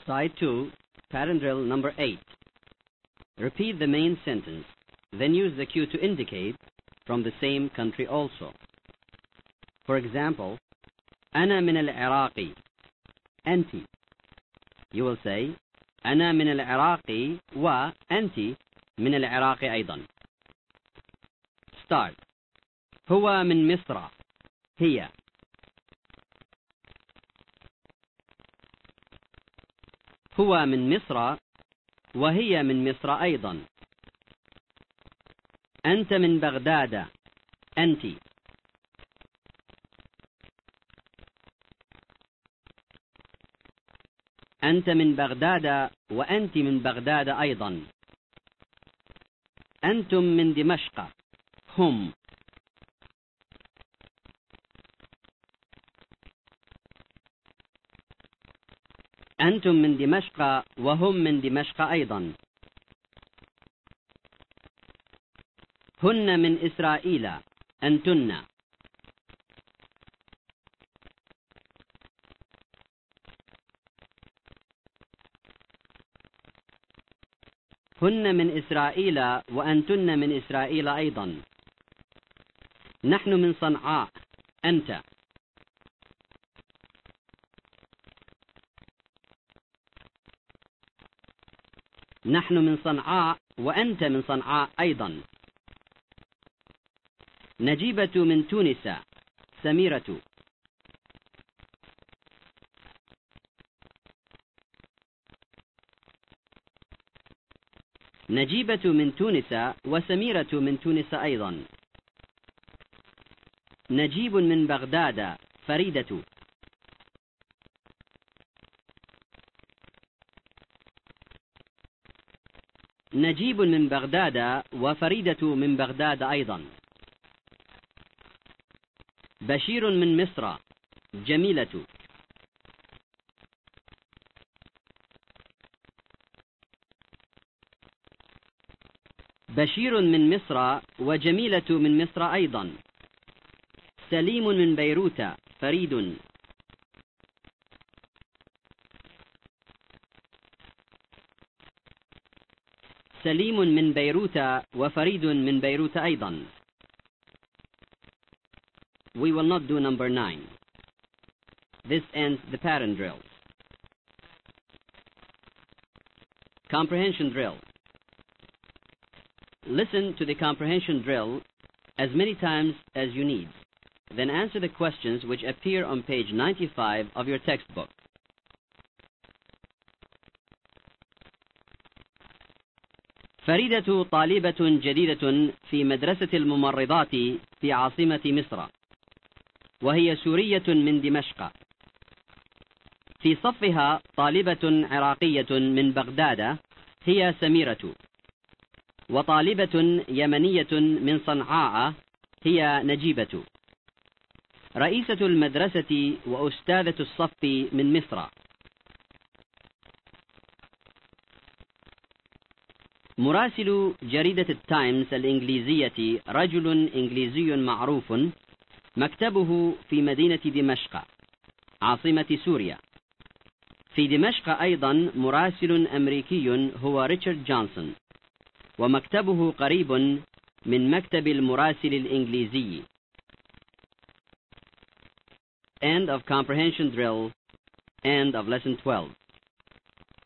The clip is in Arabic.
Side 2, pattern drill number 8. Repeat the main sentence, then use the cue to indicate from the same country also. For example, أنا من العراق. أنت. You will say, أنا من العراق وأنت من العراق أيضا. Start. هو من مصر. هي. هو من مصر وهي من مصر أيضا. أنت من بغداد. أنت. أنت من بغداد وأنت من بغداد أيضا. أنتم من دمشق. هم. أنتم من دمشق وهم من دمشق أيضا. هن من إسرائيل. أنتن. هن من إسرائيل وأنتن من إسرائيل أيضا. نحن من صنعاء. أنت. نحن من صنعاء وأنت من صنعاء أيضا. نجيبة من تونس. سميرة. نجيبة من تونس وسميرة من تونس أيضا. نجيب من بغداد. فريدة. نجيب من بغداد وفريدة من بغداد أيضا. بشير من مصر. جميلة. بشير من مصر وجميلة من مصر أيضا. سليم من بيروت. فريد. سليم من بيروت وفريد من بيروت أيضا. We will not do number 9. This ends the pattern drills. Comprehension drill. Listen to the comprehension drill as many times as you need. Then answer the questions which appear on page 95 of your textbook. فريدة طالبة جديدة في مدرسة الممرضات في عاصمة مصر، وهي سورية من دمشق. في صفها طالبة عراقية من بغداد هي سميرة، وطالبة يمنية من صنعاء هي نجيبة. رئيسة المدرسة وأستاذة الصف من مصر. مراسل جريدة التايمز الإنجليزية رجل إنجليزي معروف، مكتبه في مدينة دمشق عاصمة سوريا. في دمشق أيضا مراسل أمريكي هو ريتشارد جونسون، ومكتبه قريب من مكتب المراسل الإنجليزي. End of comprehension drill. End of lesson 12.